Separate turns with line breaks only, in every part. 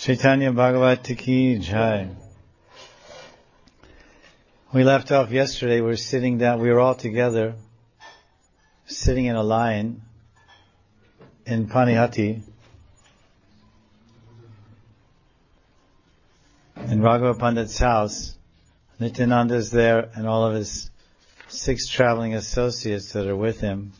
Chaitanya Bhagavata Ki Jai. We left off yesterday, we were all together, sitting in a line in Panihati, in Raghava Pandit's house. Nityananda is there and all of his 6 traveling associates that are with him.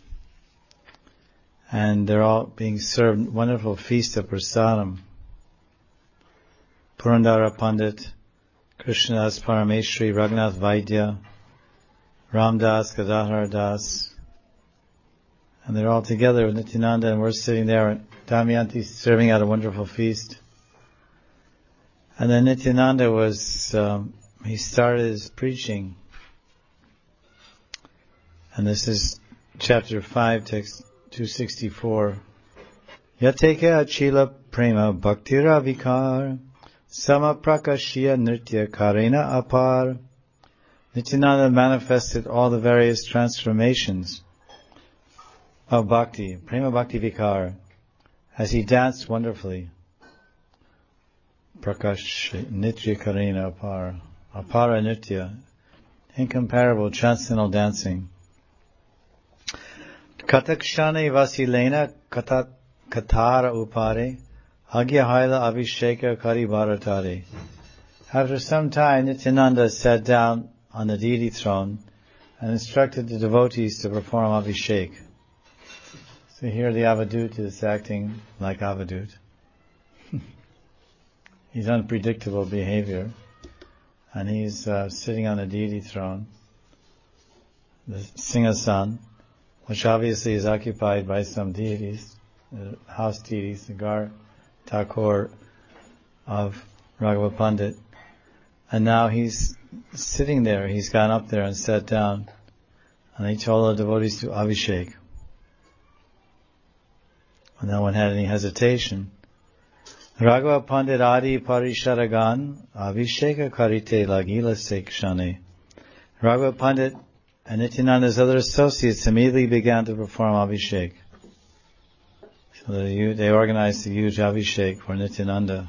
And they're all being served wonderful feast of prasadam. Purandara Pandit, Krishnadas Parameshri, Raghunath Vaidya, Ramdas, Gadadhar Das, and they're all together with Nityananda, and we're sitting there, and Damayanti serving out a wonderful feast. And then Nityananda he started his preaching, and this is chapter 5, text 264. Yateke achila prema bhaktira vikar Sama prakashya nritya karena apar. Nityananda manifested all the various transformations of bhakti, prema bhakti vikar, as he danced wonderfully. Prakash nitya karena apar. Apara nitya, incomparable transcendental dancing. Katakshane vasilena katara upare. Agya Haila Abhisheka Kari Bharatari. After some time, Nityananda sat down on the deity throne and instructed the devotees to perform Abhishek. So here the Avadut is acting like Avadut. He's unpredictable behavior, and he's sitting on the deity throne, the Singhasan, which obviously is occupied by some deities, house deities, the Gar Thakur of Raghava Pandit, and now he's sitting there. He's gone up there and sat down, and he told the devotees to Abhishek. And no one had any hesitation. Raghava Pandit Adi Parisharagan Abhisheka Karite Lagila Sekshane. Raghava Pandit and Nityananda's other associates immediately began to perform Abhishek. So they organized a huge Abhishek for Nityananda.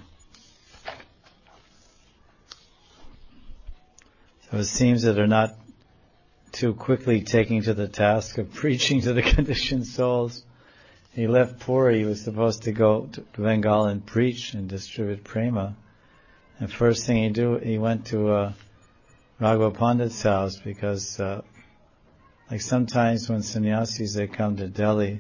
So it seems that they're not too quickly taking to the task of preaching to the conditioned souls. He left Puri, he was supposed to go to Bengal and preach and distribute prema. And first thing he went to Raghava Pandit's house, because like sometimes when sannyasis, they come to Delhi,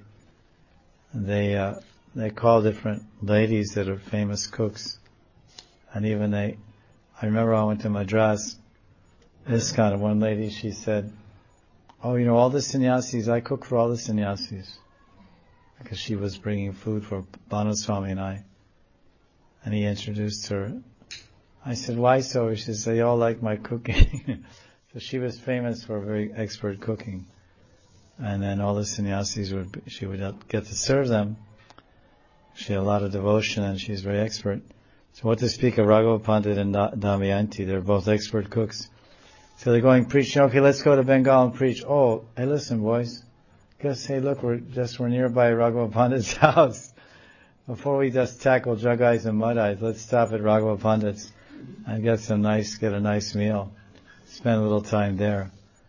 they call different ladies that are famous cooks. And even I remember I went to Madras, ISKCON, one lady, she said, "Oh, all the sannyasis, I cook for all the sannyasis." Because she was bringing food for Banaswami and I. And he introduced her. I said, "Why so?" She said, "They all like my cooking." So she was famous for very expert cooking. And then all the sannyasis she would get to serve them. She had a lot of devotion and she's very expert. So what to speak of Raghava Pandit and Damayanti, they're both expert cooks. So they're going preaching, "Okay, let's go to Bengal and preach." "Oh, hey, listen, boys. Hey, look, we're nearby Raghava Pandit's house. Before we just tackle jug eyes and mud eyes, let's stop at Raghava Pandit's and get a nice meal. Spend a little time there."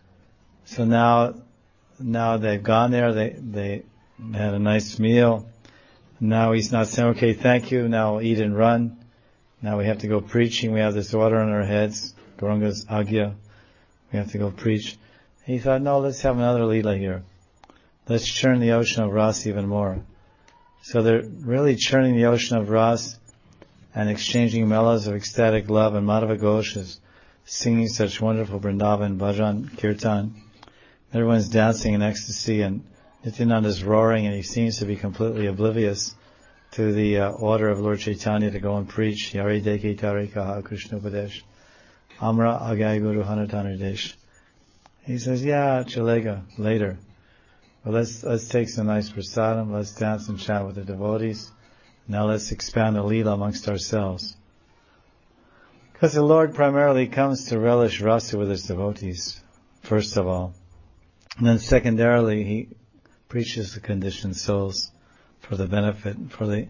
So now they've gone there, they had a nice meal. Now he's not saying, "Okay, thank you, now eat and run. Now we have to go preaching, we have this order on our heads, Gauranga's Agya, we have to go preach." He thought, "No, let's have another Leela here. Let's churn the ocean of Ras even more." So they're really churning the ocean of Ras and exchanging mellows of ecstatic love, and Madhava Ghosh is singing such wonderful Vrindavan, Bhajan, Kirtan. Everyone's dancing in ecstasy, and Nityananda is roaring, and he seems to be completely oblivious to the order of Lord Chaitanya to go and preach. Yari Deki Tari Kaha Krishna Upadesh. Amra Agai Guru Hanatana Desh. He says, "Yeah, Chalega, later. But let's take some nice prasadam, let's dance and chant with the devotees. Now let's expand the Leela amongst ourselves." Because the Lord primarily comes to relish rasa with his devotees, first of all. And then secondarily, he preaches the conditioned souls for the benefit, for the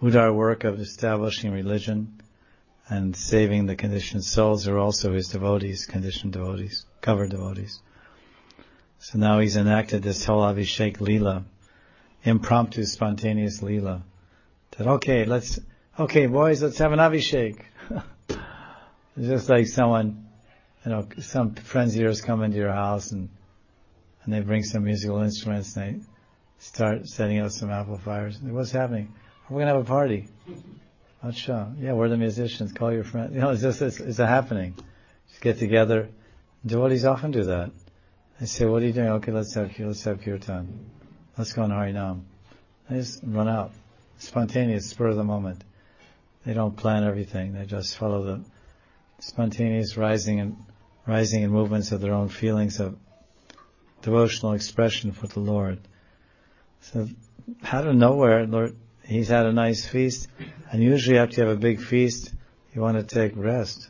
Udar work of establishing religion and saving the conditioned souls are also his devotees, conditioned devotees, covered devotees. So now he's enacted this whole Abhishek Leela, impromptu, spontaneous Leela. That okay boys, let's have an Abhishek. It's just like someone, some friends of yours come into your house and they bring some musical instruments and they start setting up some amplifiers. What's happening? We're going to have a party. Acha. Yeah, we're the musicians. Call your friends. It's a happening. Just get together. Devotees often do that. They say, what are you doing? Okay, let's have kirtan. Let's go on Harinam. They just run out. Spontaneous, spur of the moment. They don't plan everything. They just follow the spontaneous rising and movements of their own feelings of devotional expression for the Lord. So, out of nowhere, Lord, he's had a nice feast, and usually after you have a big feast, you want to take rest.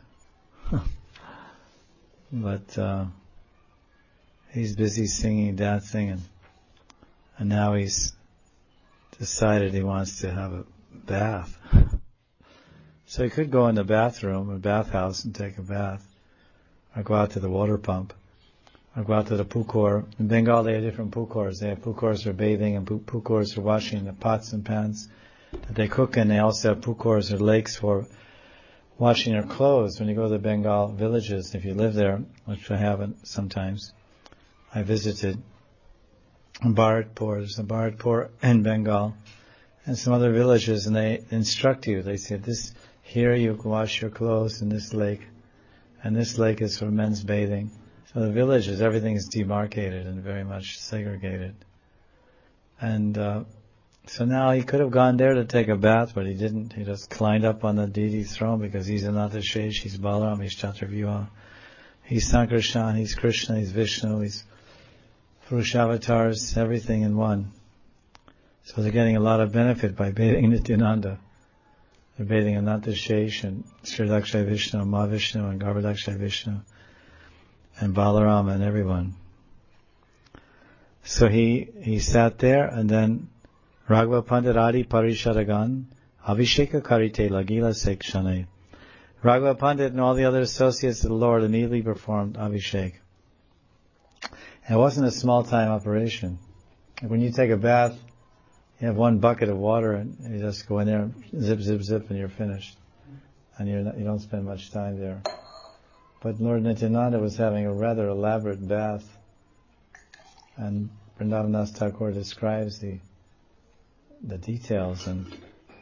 But he's busy singing, dancing, and now he's decided he wants to have a bath. So he could go in the bathroom, or bathhouse, and take a bath, or go out to the water pump, or go out to the pukor. In Bengal they have different pukors. They have pukors for bathing and pukors for washing the pots and pans that they cook in. They also have pukors or lakes for washing your clothes. When you go to the Bengal villages, if you live there, which I haven't sometimes, I visited Bharatpur. There's a Bharatpur in Bengal and some other villages, and they instruct you. They say, here you can wash your clothes in this lake, and this lake is for men's bathing. So the villages, everything is demarcated and very much segregated. And so now he could have gone there to take a bath, but he didn't. He just climbed up on the deity's throne because he's Anathashesh, he's Balaram, he's Chaturvyuha, he's Sankarshan, he's Krishna, he's Vishnu, he's Purushavatars, everything in one. So they're getting a lot of benefit by bathing Nityananda. They're bathing Anathashesh and Sridakshay Vishnu, Mahavishnu and Garbhodakshay Vishnu and Balaram and everyone. So he sat there, and then Raghava Pandit Adi Parishadagan Abhisheka Karite Lagila Sekshane. Raghava Pandit and all the other associates of the Lord immediately performed Abhishek. And it wasn't a small time operation. When you take a bath, you have one bucket of water and you just go in there, zip, zip, zip, and you're finished. And you don't spend much time there. But Lord Nityananda was having a rather elaborate bath, and Vrindavan Das Thakur describes the details. And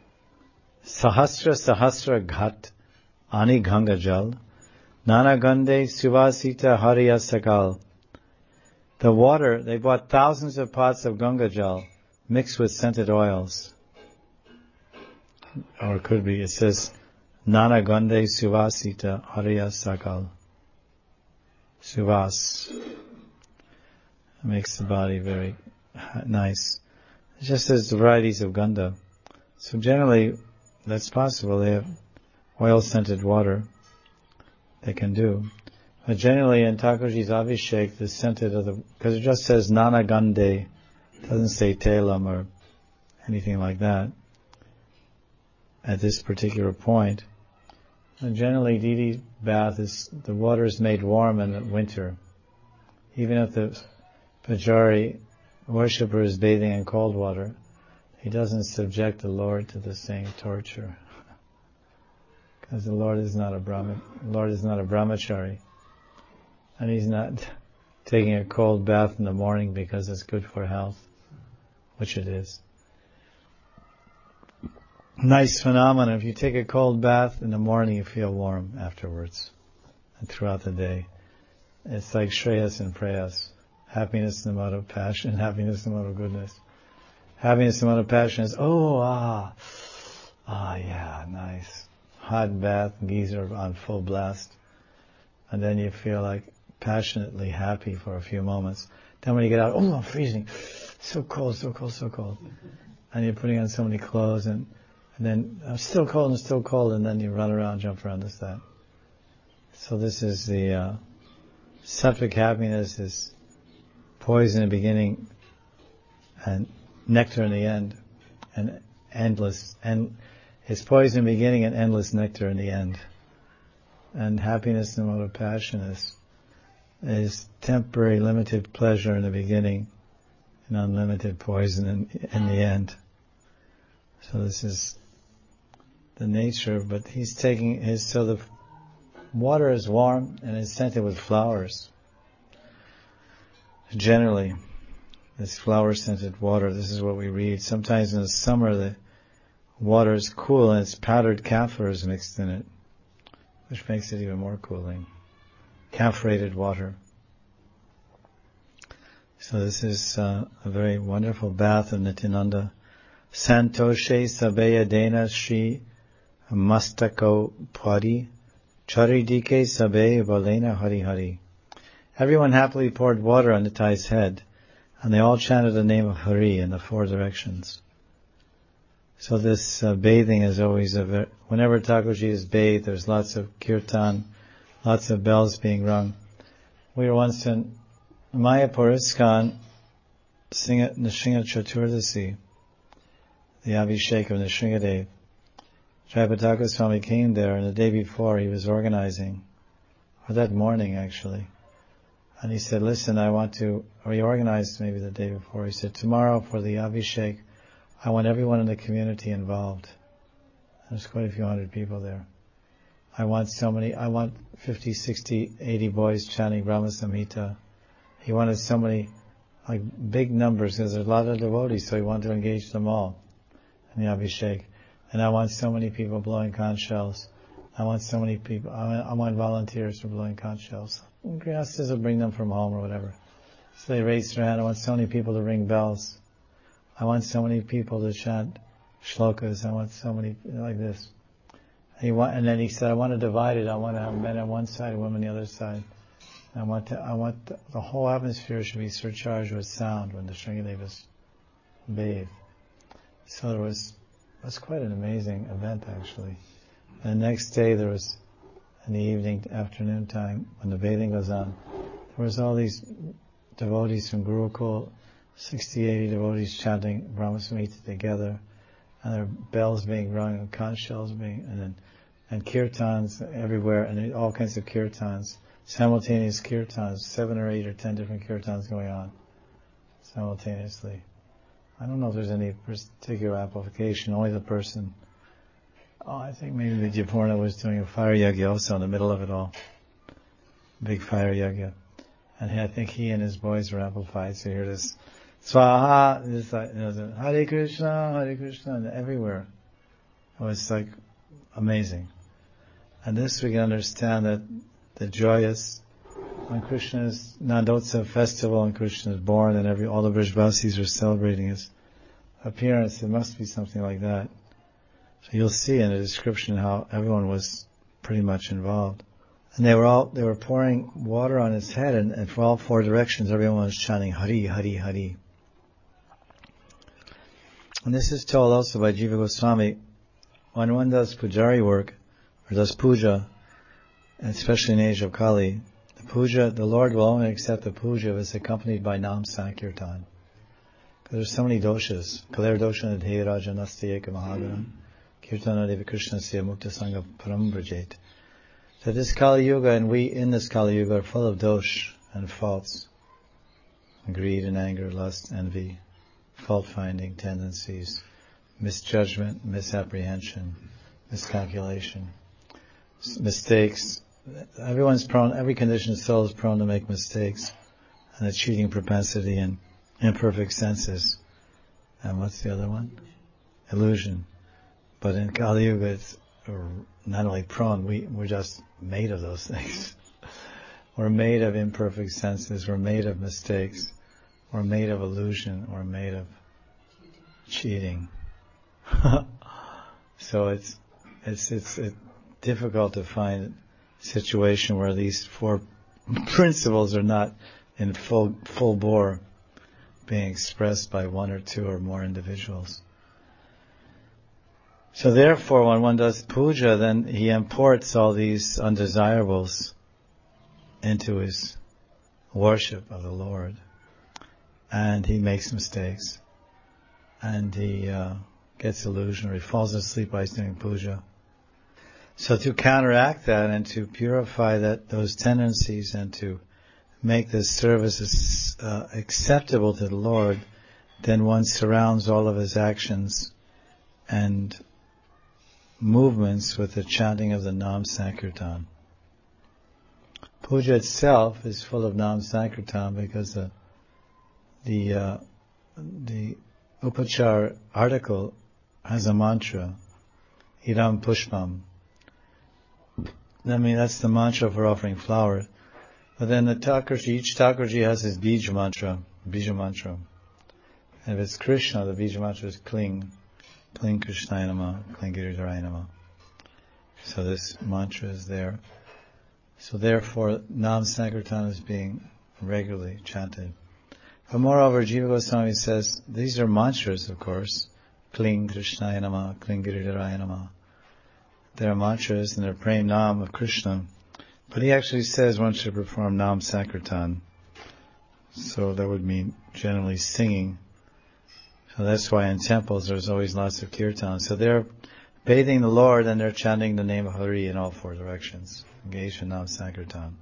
Sahasra Ghat Ani Ganga Jal Nana Gande Suvasita Hariya Sakal. The water, they bought thousands of pots of Ganga Jal mixed with scented oils. Or it could be, it says Nana Gande Suvasita Hariya Sakal. Suvas. It makes the body very nice. It just says varieties of Ganda. So generally, that's possible. They have oil-scented water they can do. But generally in Thakurji's Abhishek, the scented because it just says Nana Gande, it doesn't say Telam or anything like that at this particular point. And generally, deity bath the water is made warm in the winter. Even if the Pujari worshipper is bathing in cold water, he doesn't subject the Lord to the same torture. Because the Lord is not a brahmachari. And he's not taking a cold bath in the morning because it's good for health, which it is. Nice phenomenon. If you take a cold bath in the morning, you feel warm afterwards and throughout the day. It's like Shreyas and Prayas. Happiness in the mode of passion, happiness in the mode of goodness. Happiness in the mode of passion is, yeah, nice. Hot bath, geyser on full blast. And then you feel like passionately happy for a few moments. Then when you get out, I'm freezing. So cold, so cold, so cold. And you're putting on so many clothes and then I'm still cold, and then you run around, jump around, this, that. So this is the sattvic happiness is poison in the beginning and nectar in the end. And endless, and it's poison beginning and endless nectar in the end. And happiness in the mode of passion is temporary limited pleasure in the beginning and unlimited poison in the end. So this is the nature, but he's taking so the water is warm and it's scented with flowers. Generally, this flower-scented water, this is what we read. Sometimes in the summer the water is cool and it's powdered camphor is mixed in it, which makes it even more cooling. Camphorated water. So this is a very wonderful bath of Nityananda. Santoshe Sabeya Dena Shri Mastako Pwadi Charidike Sabe Balena Hari Hari. Everyone happily poured water on Nitai's head, and they all chanted the name of Hari in the four directions. So this bathing is always whenever Thakurji is bathed, there's lots of kirtan, lots of bells being rung. We were once in Mayapur ISKCON Nrsimha Chaturdasi, the Abhishek of Nrsimhadev. Jayapataka Swami came there, and the day before he was organizing, or that morning actually, and he said, listen, he organized maybe the day before, he said, tomorrow for the Abhishek, I want everyone in the community involved. There's quite a few hundred people there. I want 50, 60, 80 boys chanting Brahma Samhita. He wanted so many, like big numbers, because there's a lot of devotees, so he wanted to engage them all in the Abhishek. And I want so many people blowing conch shells. I want so many people, I want volunteers for blowing conch shells. Grihastas will bring them from home or whatever. So they raised their hand, I want so many people to ring bells. I want so many people to chant shlokas. I want so many, like this. And then he said, I want to divide it. I want to have men on one side and women on the other side. I want the whole atmosphere should be surcharged with sound when the Shringadevas bathe. So it was quite an amazing event actually. And the next day there was, in the evening, afternoon time, when the bathing goes on, there was all these devotees from Gurukul, 60, 80 devotees chanting Brahma Samhita together, and there were bells being rung and conch shells and kirtans everywhere, and all kinds of kirtans, simultaneous kirtans, 7 or 8 or 10 different kirtans going on simultaneously. I don't know if there's any particular application, only the person. I think maybe the Japurna was doing a fire yagya also in the middle of it all. Big fire yagya. And I think he and his boys were amplified, so you hear this Swaha, this like, Hare Krishna, and everywhere. It was like amazing. And this we can understand that the joyous, when Krishna's Nandotsav festival and Krishna is born and all the Brijvasis are celebrating his appearance, it must be something like that. So you'll see in the description how everyone was pretty much involved. And they were pouring water on his head, and for all four directions everyone was chanting Hari, Hari, Hari. And this is told also by Jiva Goswami. When one does pujari work, or does puja, and especially in the age of Kali, the Lord will only accept the puja if it's accompanied by Nam Sankirtan. Because there's so many doshas. Kaler dosha nadhe raja nastiyeka mahaganam. Kirtana deva krishna siya mukta sangha param brajet. So this Kali Yuga, and we in this Kali Yuga are full of dosh and faults. Greed and anger, lust, envy, fault-finding tendencies, misjudgment, misapprehension, miscalculation, mistakes. Every conditioned soul is prone to make mistakes, and a cheating propensity and imperfect senses. And what's the other one? Illusion. But in Kali Yuga, it's not only prone, we're just made of those things. We're made of imperfect senses, we're made of mistakes, we're made of illusion, we're made of cheating. So it's difficult to find a situation where these four principles are not in full bore being expressed by one or two or more individuals. So therefore, when one does puja, then he imports all these undesirables into his worship of the Lord. And he makes mistakes. And he gets illusion, or he falls asleep while he's doing puja. So to counteract that and to purify those tendencies and to make this service acceptable to the Lord, then one surrounds all of his actions and movements with the chanting of the Nam Sankirtan. Puja itself is full of Nam Sankirtan because the Upachar article has a mantra, Idam Pushpam. I mean, that's the mantra for offering flower. But then each Thakurji has his Bija mantra. And if it's Krishna, the Bija mantra is Kling Krishnaya Nama, Kling Giridharaya Nama. So this mantra is there. So therefore, Nam Sankirtan is being regularly chanted. But moreover, Jiva Goswami says, these are mantras, of course. Kling Krishnaya Nama, Kling Giridharaya Nama. They're mantras and they're praying Nam of Krishna. But he actually says one should perform Nam Sankirtan. So that would mean generally singing. So that's why in temples there's always lots of kirtan. So they're bathing the Lord and they're chanting the name of Hari in all four directions. Engaged in Nam Sankirtan.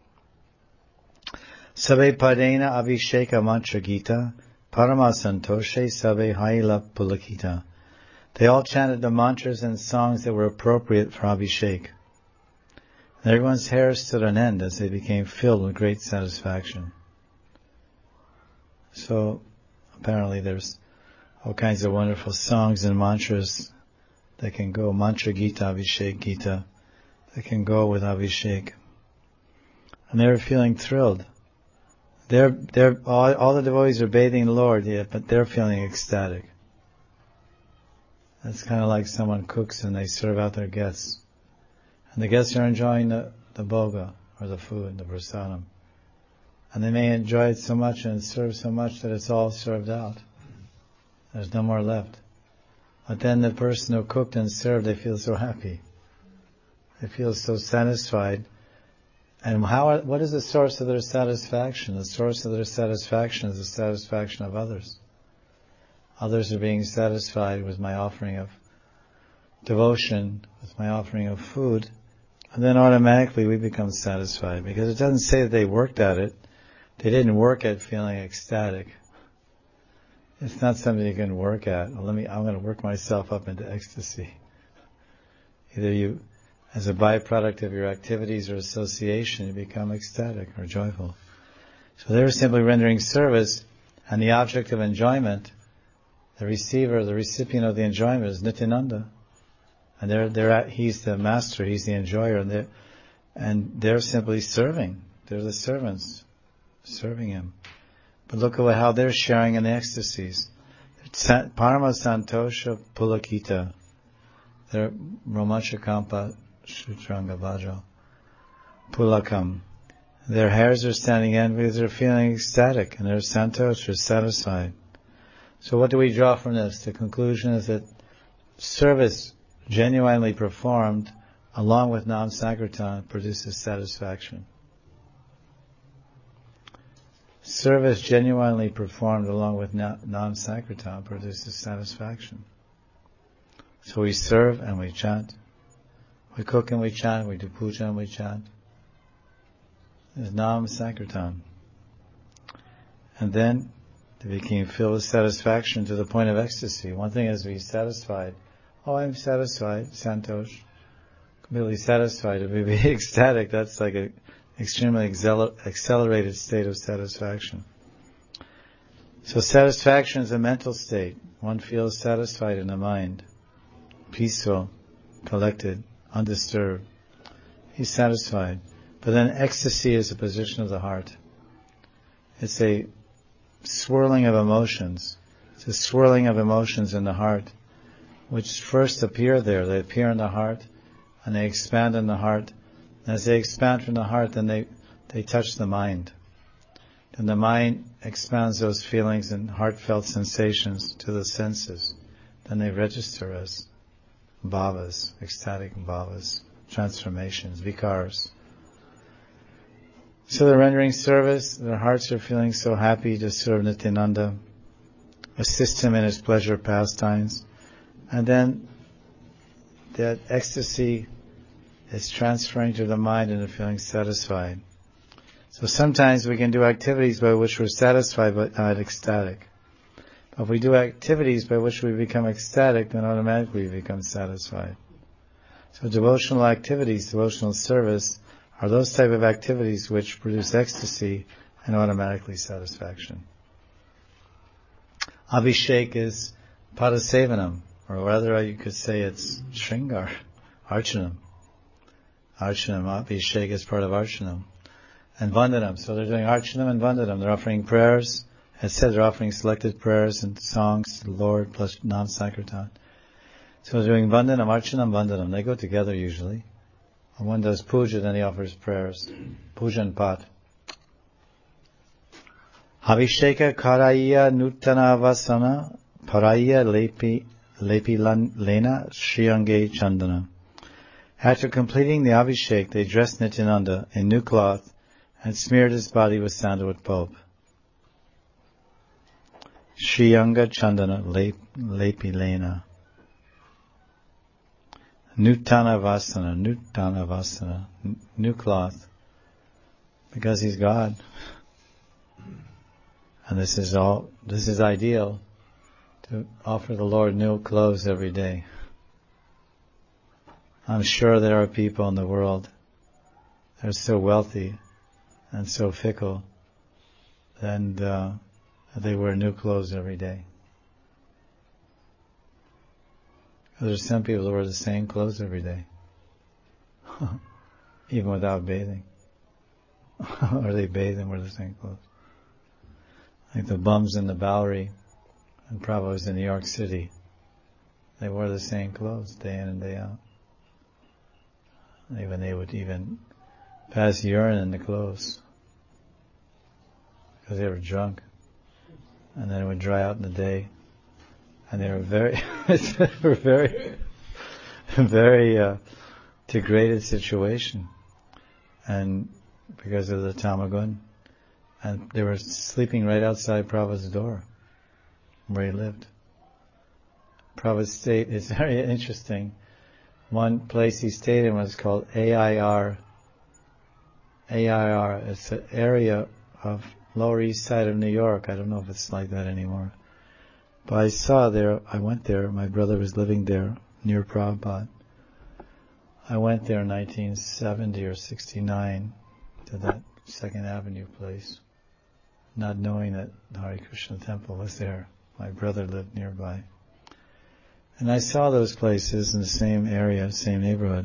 Sabe Padena Abhisheka Mantra Gita Parama Santoshe Sabe Haila Pulakita. They all chanted the mantras and songs that were appropriate for Abhishek. And everyone's hair stood on end as they became filled with great satisfaction. So apparently there's all kinds of wonderful songs and mantras that can go, Mantra Gita, Abhishek Gita, that can go with Abhishek. And they were feeling thrilled. All the devotees are bathing the Lord, but they're feeling ecstatic. That's kind of like someone cooks and they serve out their guests. And the guests are enjoying the bhoga, or the food, the prasadam. And they may enjoy it so much and serve so much that it's all served out. There's no more left. But then the person who cooked and served, they feel so happy. They feel so satisfied. And what is the source of their satisfaction? The source of their satisfaction is the satisfaction of others. Others are being satisfied with my offering of devotion, with my offering of food, and then automatically we become satisfied, because it doesn't say that they worked at it. They didn't work at feeling ecstatic. It's not something you can work at. I'm going to work myself up into ecstasy. Either you, as a byproduct of your activities or association, you become ecstatic or joyful. So they're simply rendering service, and the object of enjoyment, the receiver, the recipient of the enjoyment is Nityananda. And he's the master, he's the enjoyer, and they're simply serving. They're the servants, serving him. But look at how they're sharing in the ecstasies. Parama Santosha Pulakita. They're Romachakampa Shutranga Vajra Pulakam. Their hairs are standing in because they're feeling ecstatic, and they're santosh, they're satisfied. So what do we draw from this? The conclusion is that service genuinely performed along with Nam Sankirtan produces satisfaction. Service genuinely performed along with Nam Sankirtan produces satisfaction. So we serve and we chant. We cook and we chant. We do puja and we chant. There's Nam Sankirtan. And then they became filled with satisfaction to the point of ecstasy. One thing is to be satisfied. Oh, I'm satisfied, santosh. Completely satisfied. To be ecstatic, that's like an extremely accelerated state of satisfaction. So satisfaction is a mental state. One feels satisfied in the mind. Peaceful, collected, undisturbed. He's satisfied. But then ecstasy is a position of the heart. It's a swirling of emotions. It's a swirling of emotions in the heart, which first appear there. They appear in the heart, and they expand in the heart. And as they expand from the heart, then they touch the mind. And the mind expands those feelings and heartfelt sensations to the senses. Then they register as bhavas, ecstatic bhavas, transformations, vikars. So they're rendering service, their hearts are feeling so happy to serve Nityananda, assist him in his pleasure pastimes, And then that ecstasy is transferring to the mind and feeling satisfied. So sometimes we can do activities by which we're satisfied but not ecstatic. But if we do activities by which we become ecstatic, then automatically we become satisfied. So devotional activities, devotional service, are those type of activities which produce ecstasy and automatically satisfaction. Abhishek is padasevanam, or rather you could say it's Shringar, Archanam. Archanam, Abhishek is part of Archanam. And Vandanam, so they're doing Archanam and Vandanam. They're offering prayers. It said they're offering selected prayers and songs to the Lord plus Nam Sankirtan. So they're doing Vandanam, Archanam, Vandanam. They go together usually. When one does puja, then he offers prayers. Puja and pat. Abhisheka karaya nutana vasana paraya lepi lena shriyange chandana. After completing the Abhishek, they dressed Nityananda in new cloth and smeared his body with sandalwood pulp. Shriyanga chandana lepi lena. Nutana vasana, new cloth, because he's God. And this is ideal, to offer the Lord new clothes every day. I'm sure there are people in the world that are so wealthy and so fickle, and they wear new clothes every day. There's some people who wear the same clothes every day, even without bathing. Or they bathe and wear the same clothes. Like the bums in the Bowery, and Prabhupada was in New York City. They wore the same clothes day in and day out. They would even pass urine in the clothes because they were drunk, and then it would dry out in the day. And they were very degraded situation, and because of the tamagun, and they were sleeping right outside Prabhupada's door, where he lived. Prabhupada stayed. It's very interesting. One place he stayed in was called AIR. AIR. It's an area of Lower East Side of New York. I don't know if it's like that anymore. But I went there, my brother was living there, near Prabhupada. I went there in 1970 or 69 to that 2nd Avenue place, not knowing that the Hare Krishna temple was there. My brother lived nearby. And I saw those places in the same area, same neighborhood.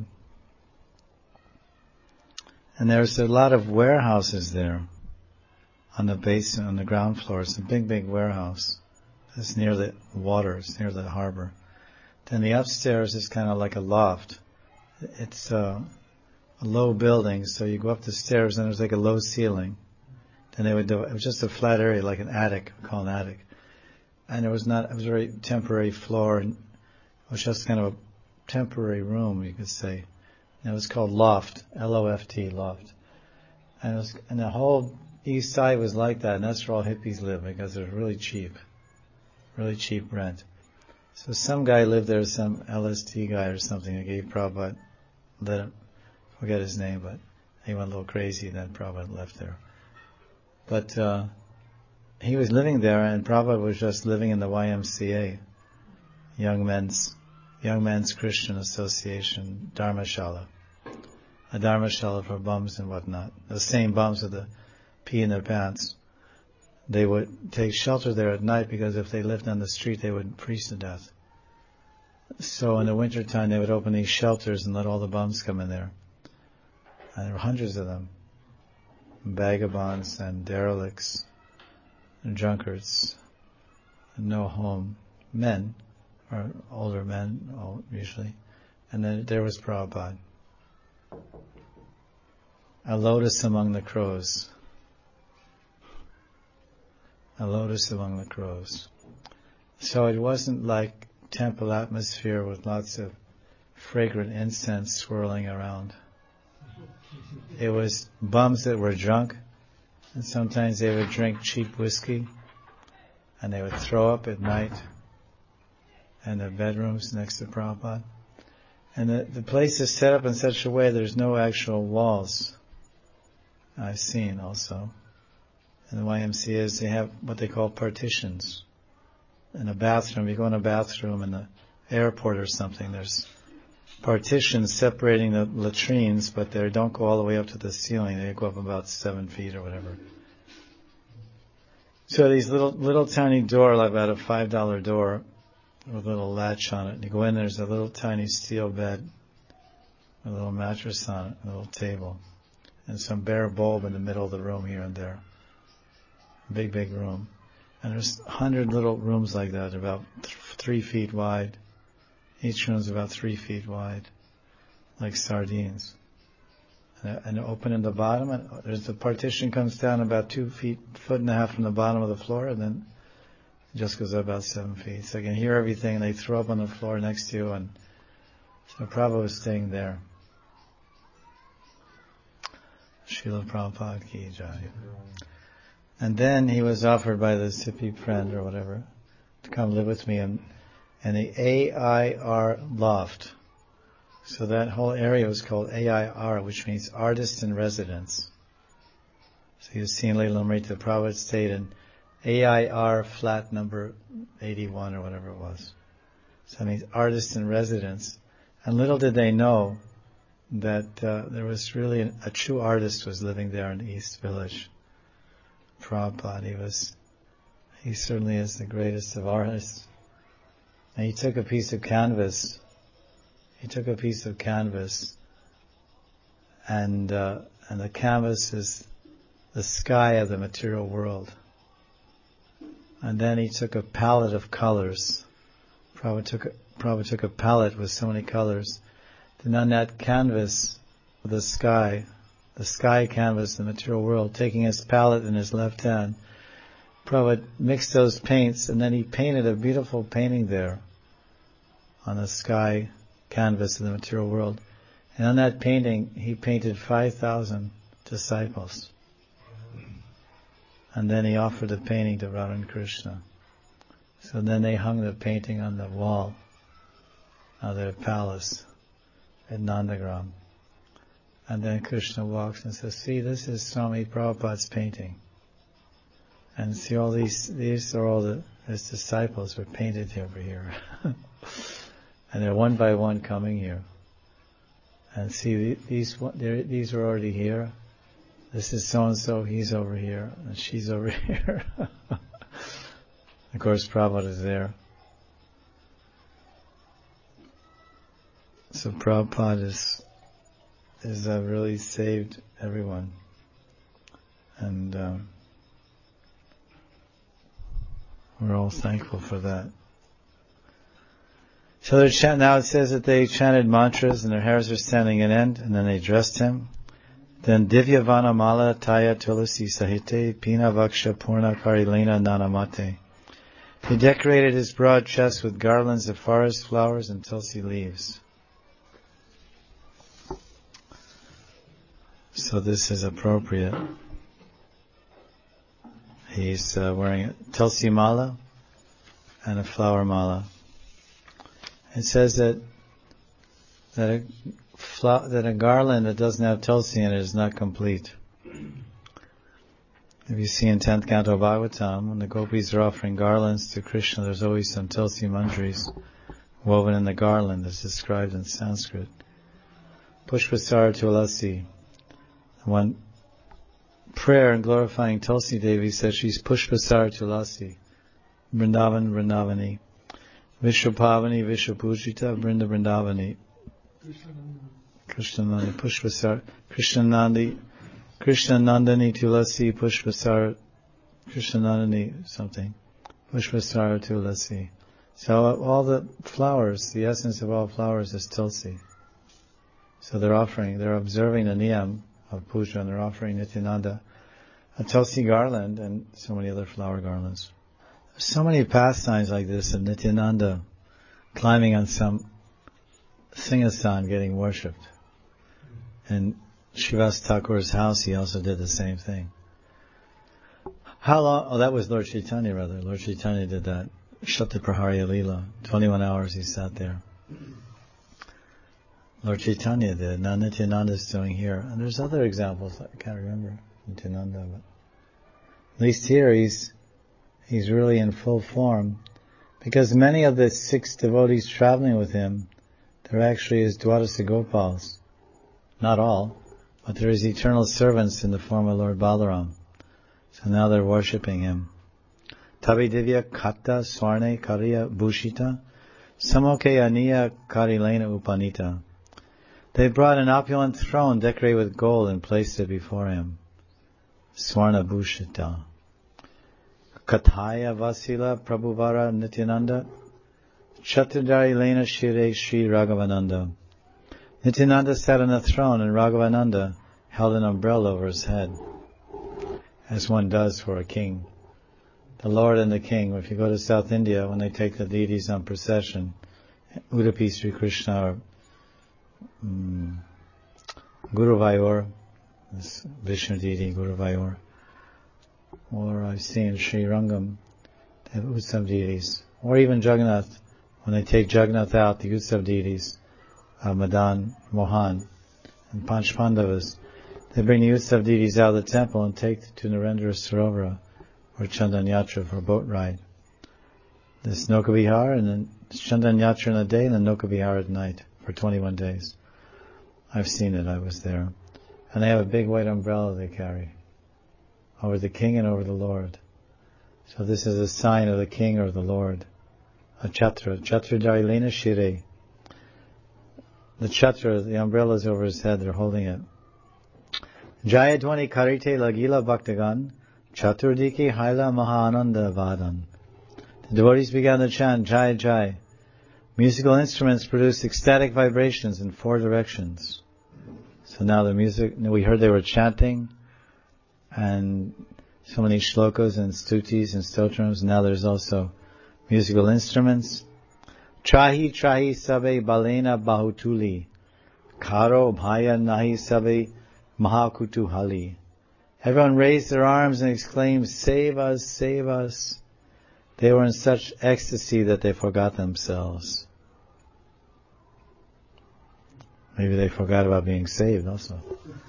And there's a lot of warehouses there on the basement, on the ground floor. It's a big, big warehouse. It's near the water, it's near the harbor. Then the upstairs is kind of like a loft. It's a low building, so you go up the stairs and there's like a low ceiling. Then it was just a flat area, like an attic, we call it an attic. And it was a very temporary floor, and it was just kind of a temporary room, you could say. And it was called loft, L-O-F-T, loft. And the whole east side was like that, and that's where all hippies live, because it was really cheap rent. So some guy lived there, some LSD guy or something, who gave Prabhupada, let him, forget his name, but he went a little crazy, then Prabhupada left there. But he was living there, and Prabhupada was just living in the YMCA, Young Men's Christian Association, Dharmashala. A Dharmashala for bums and whatnot. The same bums with the pee in their pants. They would take shelter there at night, because if they lived on the street, they would freeze to death. So in the winter time, they would open these shelters and let all the bums come in there. And there were hundreds of them. Vagabonds and derelicts and drunkards. And no home. Men, or older men, usually. And then there was Prabhupada. A lotus among the crows. A lotus among the crows. So it wasn't like temple atmosphere with lots of fragrant incense swirling around. It was bums that were drunk, and sometimes they would drink cheap whiskey, and they would throw up at night, and the bedrooms next to Prabhupada. And the place is set up in such a way there's no actual walls. I've seen also. In the YMCAs, they have what they call partitions. In a bathroom, you go in a bathroom in the airport or something, there's partitions separating the latrines, but they don't go all the way up to the ceiling. They go up about 7 feet or whatever. So these little tiny door, like about a $5 door, with a little latch on it. And you go in, there's a little tiny steel bed, a little mattress on it, a little table, and some bare bulb in the middle of the room here and there. Big room. And there's 100 little rooms like that, about 3 feet wide. Each room's about 3 feet wide, like sardines. And open in the bottom, and there's the partition comes down about 2 feet, 1.5 feet from the bottom of the floor, and then it just goes up about 7 feet. So you can hear everything, and they throw up on the floor next to you, and so Prabhupada was staying there. Srila Prabhupada Ki Jai. And then he was offered by the Sippy friend or whatever to come live with me in the AIR loft. So that whole area was called AIR, which means Artist in Residence. So you've seen Leela Amrita Prabhupada stayed in AIR flat number 81 or whatever it was. So that means Artist in Residence. And little did they know that there was really a true artist was living there in the East Village. Prabhupada, he certainly is the greatest of artists. And he took a piece of canvas, and the canvas is the sky of the material world. And then he took a palette of colors. Prabhupada took a palette with so many colors. Then on that canvas, the sky canvas, the material world, taking his palette in his left hand, Prabhupada mixed those paints, and then he painted a beautiful painting there on the sky canvas of the material world. And on that painting, he painted 5,000 disciples. And then he offered the painting to Radha and Krishna. So then they hung the painting on the wall of their palace at Nandagram. And then Krishna walks and says, see, this is Swami Prabhupada's painting. And see, all these are all his disciples were painted over here. And they're one by one coming here. And see, these are already here. This is so-and-so, he's over here, and she's over here. Of course, Prabhupada is there. So Prabhupada is really saved everyone. And we're all thankful for that. So now it says that they chanted mantras and their hairs were standing at end, and then they dressed him. Then Divya Vanamala Taya Tulasi Sahite Pina Vaksha Purna Karilena Nanamate. He decorated his broad chest with garlands of forest flowers and tulsi leaves. So this is appropriate. He's wearing a tulsi mala and a flower mala. It says that a garland that doesn't have tulsi in it is not complete. If you see in 10th Canto Bhagavatam, when the gopis are offering garlands to Krishna, there's always some tulsi manjaris woven in the garland as described in Sanskrit. Pushpasara Tulasi. One prayer in glorifying Tulsi Devi says she's Pushpasara Tulasi. Vrindavan Vrindavani. Vishwapavani Vishwapujita Vrinda Vrindavani. Krishnanandi Pushpasara Krishnanandani Tulasi Pushpasara Krishnanandani something. Pushpasara Tulasi. So all the flowers, the essence of all flowers is Tulsi. So they're observing the niyam of puja, and they're offering Nityananda a Tulsi garland and so many other flower garlands. There's so many pastimes like this of Nityananda climbing on some Singhasan getting worshipped. And Srivas Thakur's house, he also did the same thing. How long? Oh, that was Lord Chaitanya rather. Lord Chaitanya did that. Shatapraharya Leela. 21 hours he sat there. Lord Chaitanya did. Now Nityananda is doing here. And there's other examples, I can't remember Nityananda, but at least here he's really in full form. Because many of the 6 devotees traveling with him, they're actually his Dwadasa Gopals. Not all, but there is eternal servants in the form of Lord Balaram. So now they're worshipping him. Tabi Divya Kata Swarne Kariya Bhushita Samoke Aniya Karilena Upanita. They brought an opulent throne decorated with gold and placed it before him. Swarna Bhushita. Kathaya Vasila Prabhuvara Nityananda Chaturdari Lena Shire Sri Raghavananda. Nityananda sat on a throne and Raghavananda held an umbrella over his head, as one does for a king. The Lord and the King, if you go to South India, when they take the deities on procession, Udupi Sri Krishna or Guruvayur, this Vishnu deity, Guruvayur, or I've seen Sri Rangam, they have Utsav deities, or even Jagannath, when they take Jagannath out, the Utsav deities, Madan, Mohan, and Panch Pandavas, they bring the Utsav deities out of the temple and take to Narendra Sarovara, or Chandan Yatra for a boat ride. This Noka Vihar, and then Chandan Yatra in the day, and then Noka Vihar at night, for 21 days. I've seen it, I was there. And they have a big white umbrella they carry, over the king and over the Lord. So this is a sign of the king or the Lord. A chatra, Chaturdari Lena Shire. The chatra, the umbrella is over his head, they're holding it. Jayadwani Karite Lagila Bhaktagan, Chaturdiki Haila Mahananda Vadan. The devotees began to chant Jai Jai. Musical instruments produce ecstatic vibrations in 4 directions. So now the music, we heard they were chanting, and so many shlokas and stutis and stotrams. Now there's also musical instruments. Trahi trahi sabe balena bahutuli, karo bhaya nahi sabe mahakutuhali. Everyone raised their arms and exclaimed, "Save us, save us." They were in such ecstasy that they forgot themselves. Maybe they forgot about being saved also.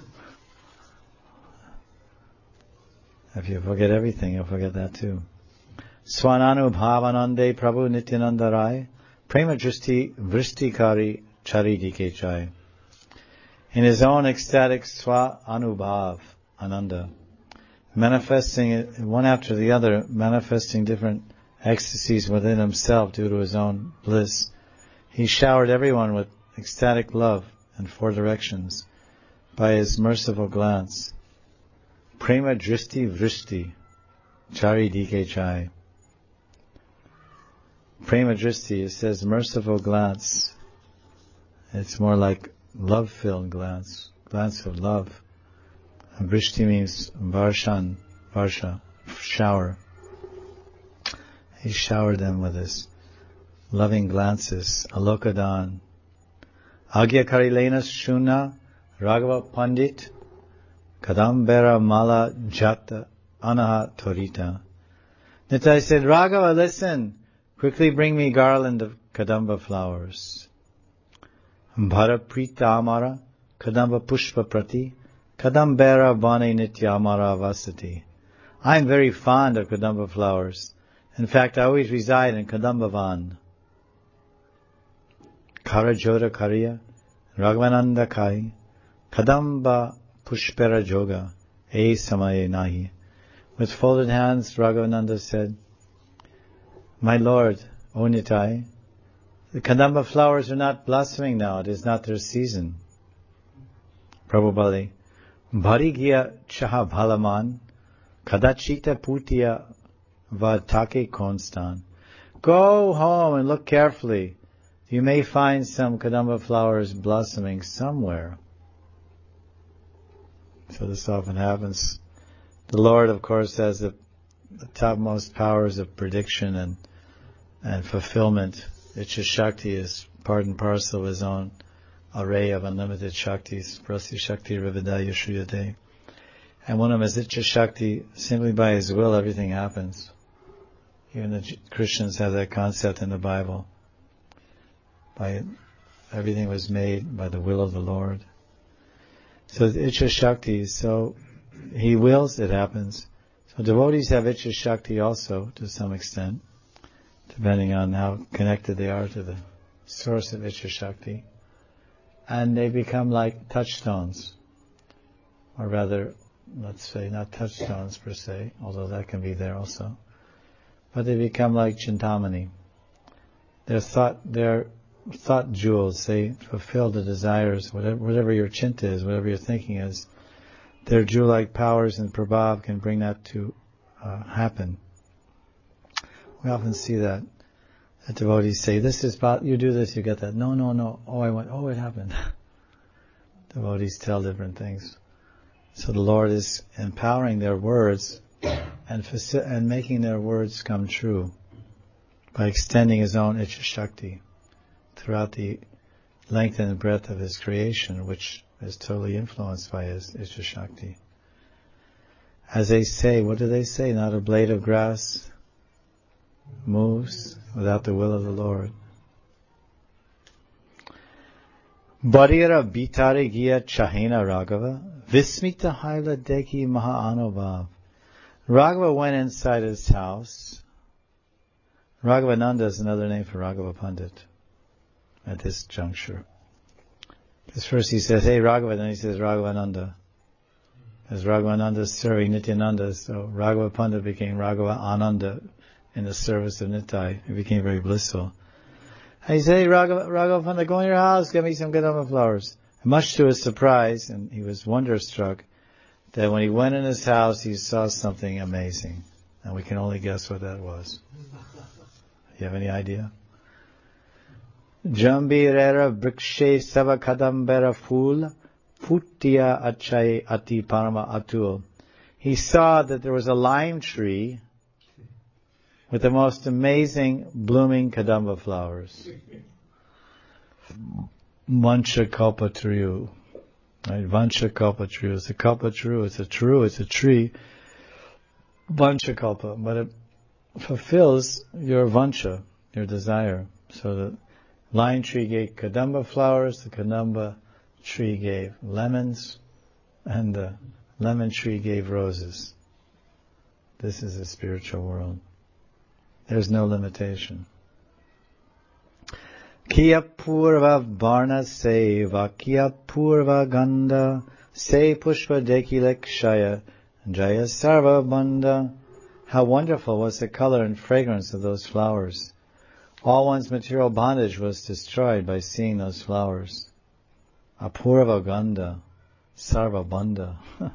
If you forget everything, you'll forget that too. Swananu bhavanande Prabhu Nityananda Rai, prema dristi vristikari charidike chai. In his own ecstatic swa anubhav, ananda, manifesting it one after the other, manifesting different ecstasies within himself due to his own bliss, he showered everyone with ecstatic love in 4 directions by his merciful glance. Prema dristi vrishti chari dike chai. Prema dristi, it says merciful glance. It's more like love-filled glance of love. And vrishti means varshan, varsha, shower. He showered them with his loving glances. Alokadan. Agya Karilena Shuna Raghava Pandit Kadambera Mala Jata Anaha Torita. Nitai said, "Raghava, listen, quickly bring me garland of Kadamba flowers." Bhara Prita Amara Kadamba Pushpa Prati Kadambera Vane Nitya Amara Vasati. I am very fond of Kadamba flowers. In fact, I always reside in Kadambavan. Kara Joda Kariya Raghavananda Kai Kadamba Pushpera Joga E Samaye Nahi. With folded hands, Raghavananda said, "My Lord, O Nitai, the Kadamba flowers are not blossoming now. It is not their season." Prabhupada, Bharigya Chaha Bhalaman Kadachita Putiya Vatake Konstan. Go home and look carefully. You may find some Kadamba flowers blossoming somewhere. So this often happens. The Lord, of course, has the topmost powers of prediction and fulfillment. Ichha Shakti is part and parcel of his own array of unlimited Shaktis. Prasya Shakti Rividaya Shriyate. And one of them is Ichha Shakti. Simply by his will, everything happens. Even the Christians have that concept in the Bible. Everything was made by the will of the Lord. So the Ichcha Shakti, so He wills, it happens. So devotees have Ichcha Shakti also, to some extent, depending on how connected they are to the source of Ichcha Shakti. And they become like touchstones. Or rather, let's say, not touchstones per se, although that can be there also. But they become like Chintamani. They're thought jewels. They fulfill the desires, whatever your chinta is, whatever your thinking is. Their jewel-like powers and prabhav can bring that to happen. We often see that devotees say, "This is you do this, you get that." No. Oh, it happened. Devotees tell different things. So the Lord is empowering their words and making their words come true by extending His own Ichcha Shakti throughout the length and breadth of His creation, which is totally influenced by His Ichcha Shakti. As they say, what do they say? Not a blade of grass moves without the will of the Lord. Barira bitare giya chahena Raghava, vismita haila deki maha. Raghava went inside his house. Raghavananda is another name for Raghava Pandit at this juncture. Because first he says, "Hey Raghava," then he says Raghavananda. As Raghavananda is serving Nityananda, so Raghava Pandit became Raghava Ananda in the service of Nitai. He became very blissful. And he said, "Hey Raghava Pandit, go in your house, get me some kadamba flowers." And much to his surprise, and he was wonderstruck, that when he went in his house, he saw something amazing. And we can only guess what that was. You have any idea? Jambirera brikshe sava kadambera fool, futtiya achai ati parama atul. He saw that there was a lime tree with the most amazing blooming kadamba flowers. Vancha kalpatriyu. Right? Vancha kalpatriyu. It's a kalpatriyu. It's a tree. Vancha kalpa. But it fulfills your vancha, your desire. So the lime tree gave kadamba flowers, the kadamba tree gave lemons, and the lemon tree gave roses. This is a spiritual world. There's no limitation. Kiya purva varna seva, kiya purva ganda, se pushpa dekilek shaya, jaya sarva banda. How wonderful was the color and fragrance of those flowers. All one's material bondage was destroyed by seeing those flowers. Apurva ganda, sarva banda.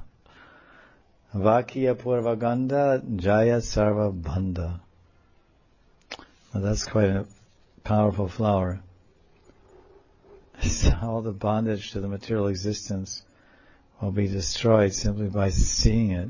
Vakiya purva ganda, jaya sarva banda. Well, that's quite a powerful flower. All the bondage to the material existence will be destroyed simply by seeing it.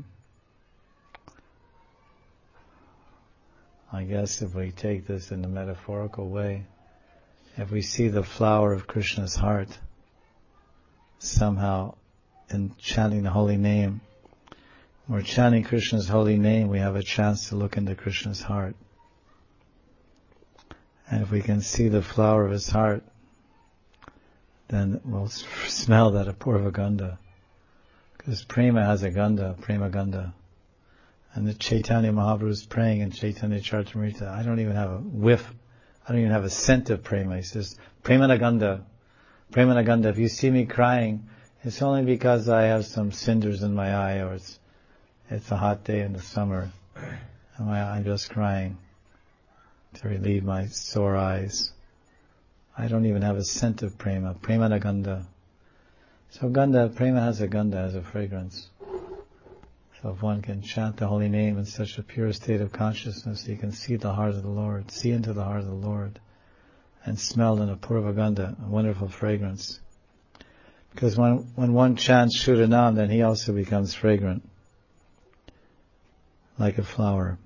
I guess if we take this in a metaphorical way, if we see the flower of Krishna's heart, somehow in chanting the holy name, or chanting Krishna's holy name, we have a chance to look into Krishna's heart. And if we can see the flower of His heart, then we'll smell that apurva ganda. Because prema has a ganda, prema ganda. And the Chaitanya Mahaprabhu is praying in Chaitanya Charitamrita. I don't even have a whiff, I don't even have a scent of prema. He says, Premanaganda, Premanaganda. If you see me crying, it's only because I have some cinders in my eye, or it's a hot day in the summer, and I'm just crying to relieve my sore eyes. I don't even have a scent of prema, Premanaganda. So ganda, prema has a ganda, has a fragrance. So if one can chant the holy name in such a pure state of consciousness, you can see the heart of the Lord, see into the heart of the Lord, and smell in a apurva ganda, a wonderful fragrance. Because when one chants Shuddhanam, then he also becomes fragrant, like a flower.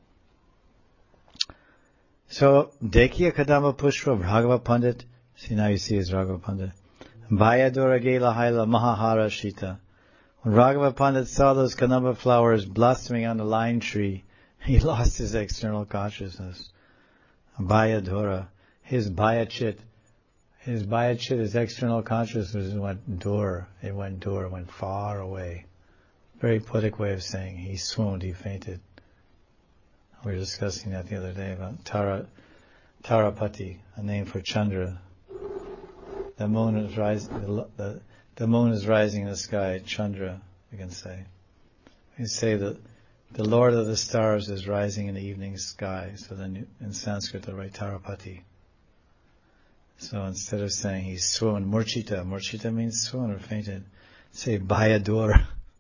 So, Dekhiya Kadamba Pushpa Raghava Pandit, see now you see his Raghava Pandit, Bhayadura Gela Haila Mahahara Shita. When Raghava Pandit saw those Kadamba flowers blossoming on the lime tree, He lost his external consciousness. Bhayadura, his bhayachit, his external consciousness went dur. It went far away. Very poetic way of saying he swooned, he fainted. We were discussing that the other day about Tarapati, a name for Chandra. The moon is rising. The moon is rising in the sky. Chandra, we can say. We can say that the Lord of the stars is rising in the evening sky. So then, in Sanskrit, they write Tarapati. So instead of saying he swooned, murchita means swoon or fainted. Say Bhayadur.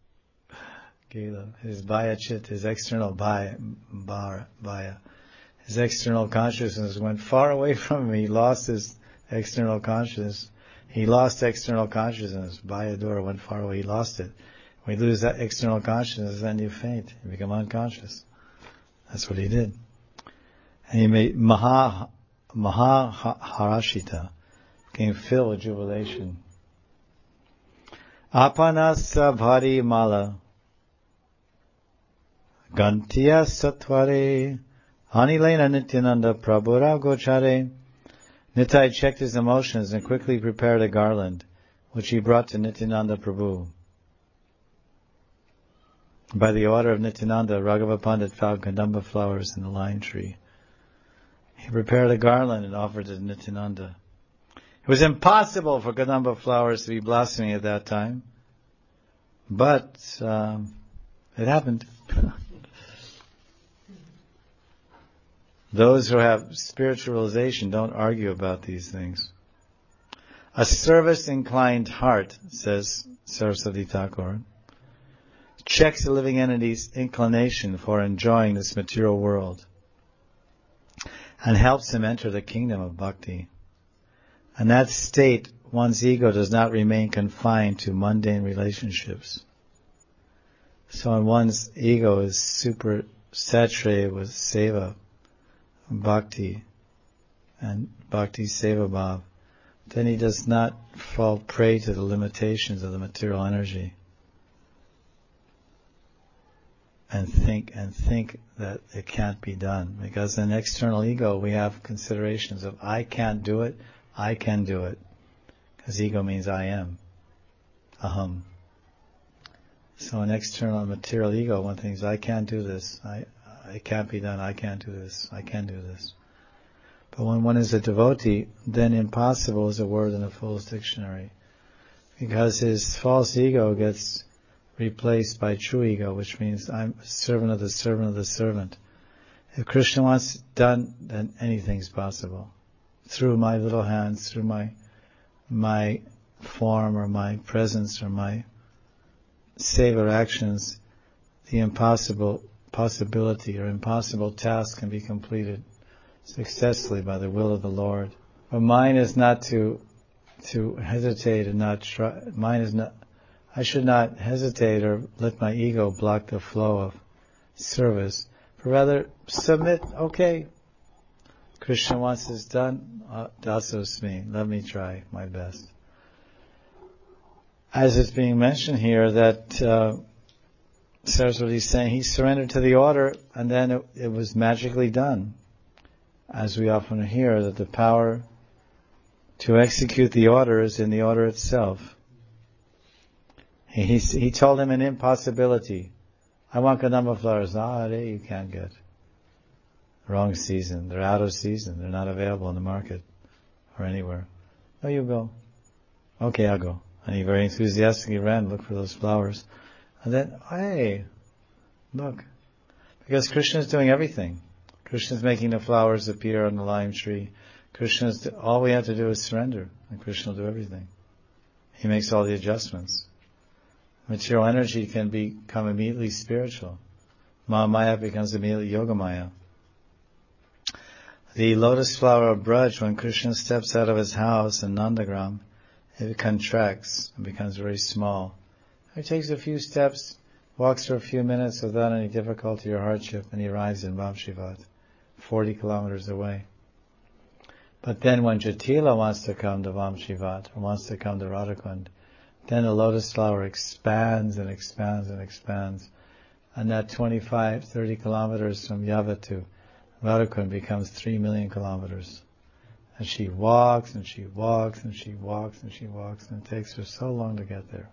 His bhayachit, his external bhaya, his external consciousness went far away from him. He lost his external consciousness. He lost external consciousness. Bhayadura went far away. He lost it. When you lose that external consciousness, then you faint. You become unconscious. That's what he did. And he made Mahaharashita, became filled with jubilation. Apanasa bhari mala Gantiya Satvare Anilena Nityananda Prabhura Gochare. Nitai checked his emotions and quickly prepared a garland, which he brought to Nityananda Prabhu. By the order of Nityananda, Raghava Pandit found Kadamba flowers in the lime tree. He prepared a garland and offered it to Nityananda. It was impossible for Kadamba flowers to be blossoming at that time, but it happened. Those who have spiritualization don't argue about these things. A service-inclined heart, says Saraswati Thakur, checks the living entity's inclination for enjoying this material world and helps him enter the kingdom of bhakti. In that state, one's ego does not remain confined to mundane relationships. So when one's ego is super saturated with seva, bhakti, and bhakti seva bhav, then he does not fall prey to the limitations of the material energy and think that it can't be done. Because in external ego we have considerations of I can't do it, I can do it. Because ego means I am, aham. So in external material ego, one thinks I can't do this, it can't be done, I can't do this, I can do this. But when one is a devotee, then impossible is a word in the Fool's Dictionary. Because his false ego gets replaced by true ego, which means I'm a servant of the servant of the servant. If Krishna wants it done, then anything's possible. Through my little hands, through my form or my presence or my seva actions, the possibility or impossible task can be completed successfully by the will of the Lord. But mine is not to hesitate and not try. I should not hesitate or let my ego block the flow of service, but rather submit. Okay, Krishna wants this done. Dasosmi, let me try my best. As it's being mentioned here, that Saraswati is saying he surrendered to the order, and then it was magically done. As we often hear, that the power to execute the order is in the order itself. He told him an impossibility. I want Kadamba flowers. You can't get. Wrong season. They're out of season. They're not available in the market or anywhere. Oh, you go. Okay, I'll go. And he very enthusiastically ran, looked for those flowers. And then, hey, look. Because Krishna is doing everything. Krishna is making the flowers appear on the lime tree. All we have to do is surrender, and Krishna will do everything. He makes all the adjustments. Material energy can become immediately spiritual. Mahamaya becomes immediately Yogamaya. The lotus flower of Braj, when Krishna steps out of his house in Nandagram, it contracts and becomes very small. He takes a few steps, walks for a few minutes without any difficulty or hardship, and he arrives in Vamshivat, 40 kilometers away. But then when Jatila wants to come to Vamshivat, or wants to come to Radhakund, then the lotus flower expands and expands and expands And that 25, 30 kilometers from Yava to Radhakund becomes 3 million kilometers. And she walks, and she walks, and she walks, and she walks, and it takes her so long to get there.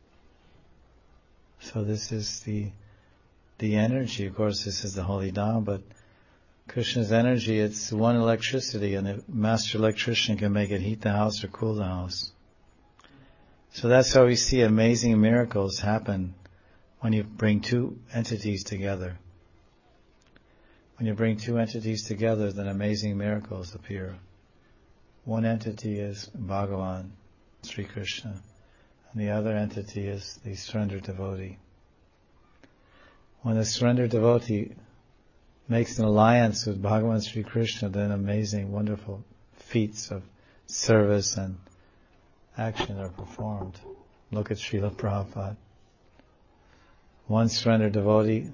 So this is the energy. Of course, this is the holy Dham, but Krishna's energy, it's one electricity, and the master electrician can make it heat the house or cool the house. So that's how we see amazing miracles happen when you bring two entities together. When you bring two entities together, then amazing miracles appear. One entity is Bhagavan, Sri Krishna, and the other entity is the surrendered devotee. When the surrendered devotee makes an alliance with Bhagavan Sri Krishna, then amazing, wonderful feats of service and action are performed. Look at Srila Prabhupada. One surrendered devotee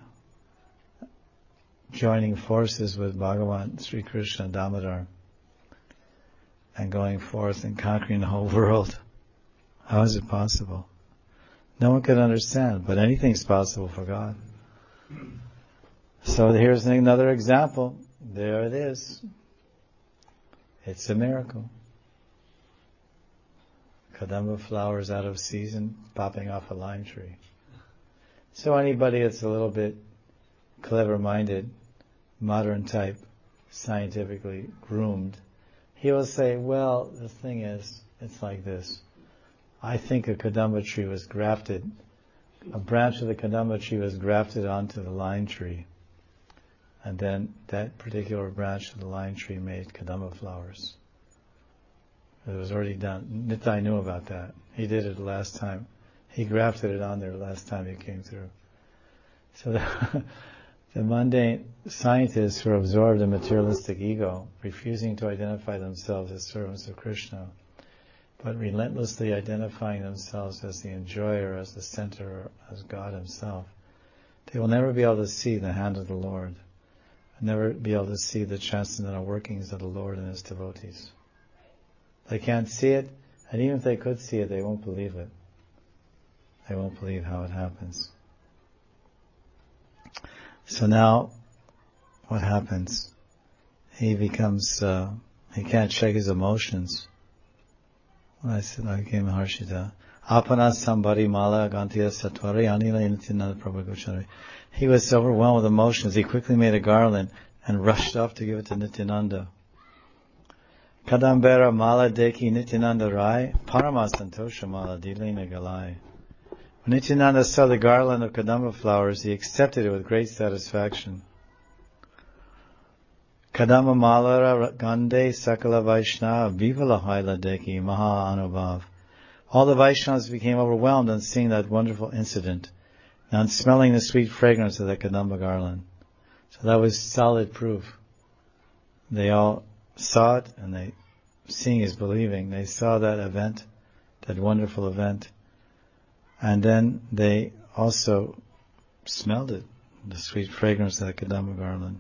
joining forces with Bhagavan Sri Krishna Damodar and going forth and conquering the whole world. How is it possible? No one could understand, but anything's possible for God. So here's another example. There it is. It's a miracle. Kadamba flowers out of season popping off a lime tree. So anybody that's a little bit clever-minded, modern type, scientifically groomed, he will say, well, the thing is, it's like this. I think a Kadamba tree was grafted, a branch of the Kadamba tree was grafted onto the lime tree. And then that particular branch of the lime tree made Kadamba flowers. It was already done. Nitai knew about that. He did it last time. He grafted it on there last time he came through. So the mundane scientists who are absorbed in materialistic ego, refusing to identify themselves as servants of Krishna, but relentlessly identifying themselves as the enjoyer, as the center, as God Himself, they will never be able to see the hand of the Lord, never be able to see the transcendental workings of the Lord and His devotees. They can't see it, and even if they could see it, they won't believe it. They won't believe how it happens. So now, what happens? He becomes, he can't shake his emotions. I said, I came Harshita. Apana sambari mala gantiya satwari anila inatinanda prabhagochari. He was overwhelmed with emotions. He quickly made a garland and rushed off to give it to Nityananda. Kadambera mala deki Nityananda rai, paramasantosha mala dilina galai. When Nityananda saw the garland of Kadamba flowers, he accepted it with great satisfaction. Kadamba malara gande sakala Vaishnava vivala haila deki maha anubhav. All the Vaishnavas became overwhelmed on seeing that wonderful incident and on smelling the sweet fragrance of the Kadamba garland. So that was solid proof. They all saw it, and seeing is believing. They saw that event, that wonderful event, and then they also smelled it, the sweet fragrance of the Kadamba garland.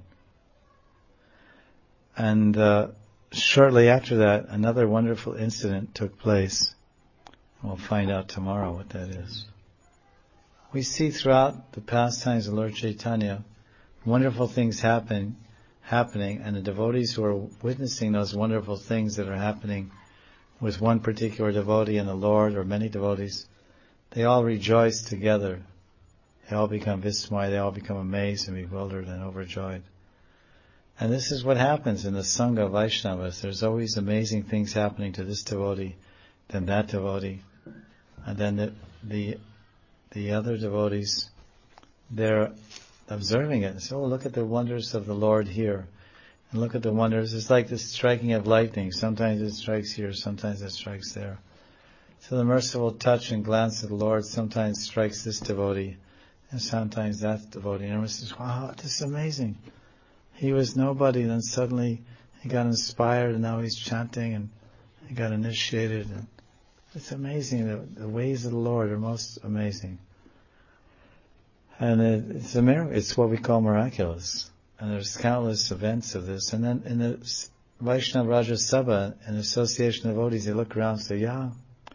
And shortly after that, another wonderful incident took place. We'll find out tomorrow what that is. We see throughout the pastimes of Lord Chaitanya, wonderful things happening, and the devotees who are witnessing those wonderful things that are happening with one particular devotee and the Lord, or many devotees, they all rejoice together. They all become vismaya, they all become amazed and bewildered and overjoyed. And this is what happens in the Sangha of Vaishnavas. There's always amazing things happening to this devotee, then that devotee, and then the other devotees, they're observing it and say, oh, look at the wonders of the Lord here. And look at the wonders. It's like the striking of lightning. Sometimes it strikes here, sometimes it strikes there. So the merciful touch and glance of the Lord sometimes strikes this devotee, and sometimes that devotee. And everyone says, wow, this is amazing. He was nobody, then suddenly he got inspired, and now he's chanting, and he got initiated. And it's amazing. The ways of the Lord are most amazing. And it's a miracle. It's what we call miraculous. And there's countless events of this. And then in the Vaishnava Raja Sabha, an association of devotees, they look around and say, yeah,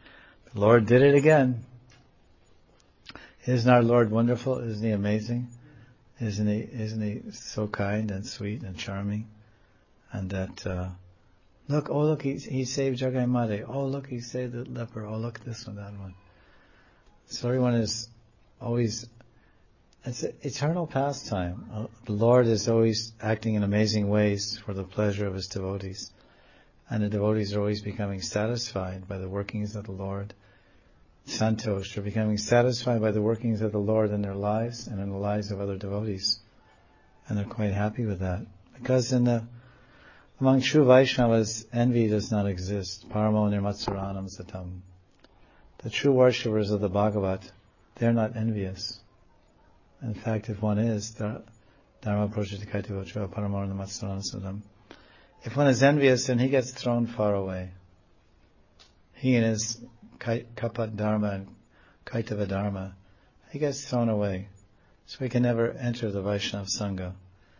Lord did it again. Isn't our Lord wonderful? Isn't He amazing? Isn't he so kind and sweet and charming? And that, look, he saved Jagai Mate. Oh, look, he saved the leper. Oh, look, this one, that one. So everyone is always, it's an eternal pastime. The Lord is always acting in amazing ways for the pleasure of His devotees. And the devotees are always becoming satisfied by the workings of the Lord. Santosh are becoming satisfied by the workings of the Lord in their lives and in the lives of other devotees. And they're quite happy with that. Because among true Vaishnavas, envy does not exist. Paramo nirmatsaranam satam. The true worshippers of the Bhagavat, they're not envious. In fact, if one is, dharma projitikaiti vocha paramo nirmatsaranam satam. If one is envious, then he gets thrown far away. He and his Kapat Dharma and Kaitava Dharma, he gets thrown away. So he can never enter the Vaishnava Sangha.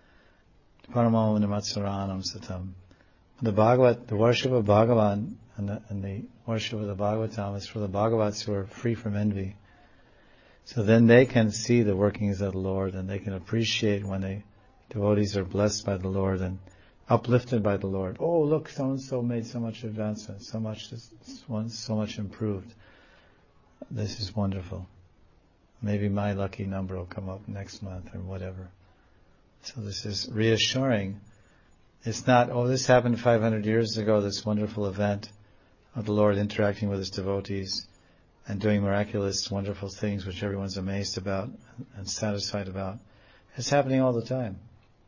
Paramo Nimatsaranam Satam. The Bhagavat, the worship of Bhagavan and the worship of the Bhagavatam is for the Bhagavats who are free from envy. So then they can see the workings of the Lord and they can appreciate when the devotees are blessed by the Lord and uplifted by the Lord. Oh, look, so-and-so made so much advancement, so much improved. This is wonderful. Maybe my lucky number will come up next month or whatever. So this is reassuring. It's not, oh, this happened 500 years ago, this wonderful event of the Lord interacting with His devotees and doing miraculous, wonderful things which everyone's amazed about and satisfied about. It's happening all the time.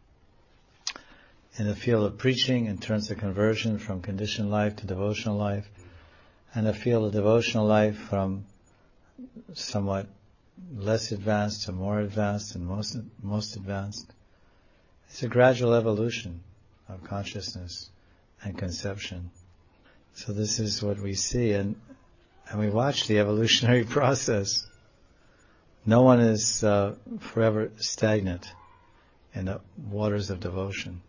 In the field of preaching, in terms of conversion from conditioned life to devotional life, and the field of devotional life from somewhat less advanced to more advanced and most advanced. It's a gradual evolution of consciousness and conception. So this is what we see, and we watch the evolutionary process. No one is forever stagnant in the waters of devotion.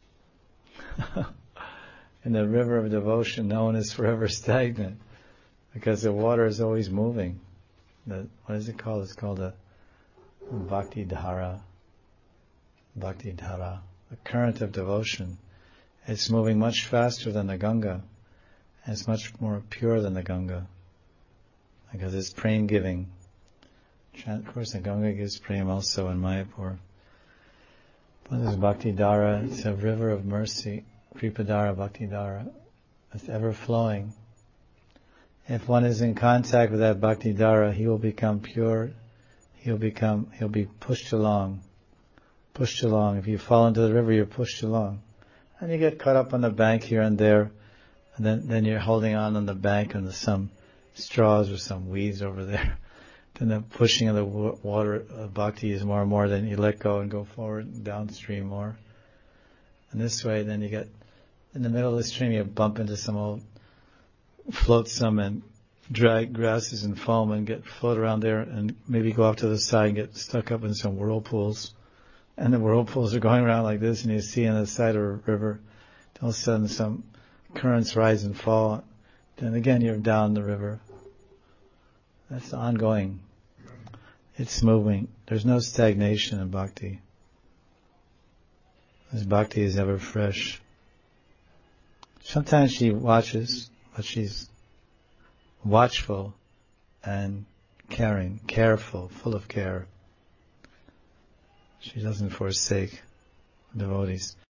In the river of devotion, no one is forever stagnant because the water is always moving. What is it called? It's called a Bhakti Dhara. Bhakti Dhara. The current of devotion. It's moving much faster than the Ganga. And it's much more pure than the Ganga. Because it's prem giving. Of course, the Ganga gives prem also in Mayapur. But there's Bhakti Dhara, it's a river of mercy, Kripadara, Bhakti Dhara. It's ever flowing. If one is in contact with that Bhakti Dhara, he will become pure, he'll be pushed along. If you fall into the river, you're pushed along. And you get caught up on the bank here and there, and then you're holding on the bank and there's some straws or some weeds over there. Then the pushing of the water of bhakti is more and more, then you let go and go forward and downstream more. And this way, then you get, in the middle of the stream, you bump into some old flotsam and dry grasses and foam and float around there and maybe go off to the side and get stuck up in some whirlpools. And the whirlpools are going around like this and you see on the side of a river, all of a sudden some currents rise and fall. Then again, you're down the river. That's ongoing. It's moving. There's no stagnation in bhakti. This bhakti is ever fresh. Sometimes she watches, but she's watchful and caring, careful, full of care. She doesn't forsake devotees.